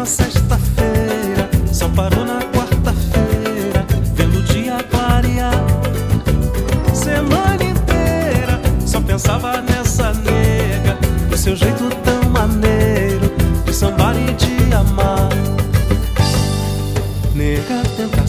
na sexta-feira, só parou na quarta-feira, vendo o dia clarear. Semana inteira só pensava nessa nega, do seu jeito tão maneiro de sambar e de amar. Nega, tenta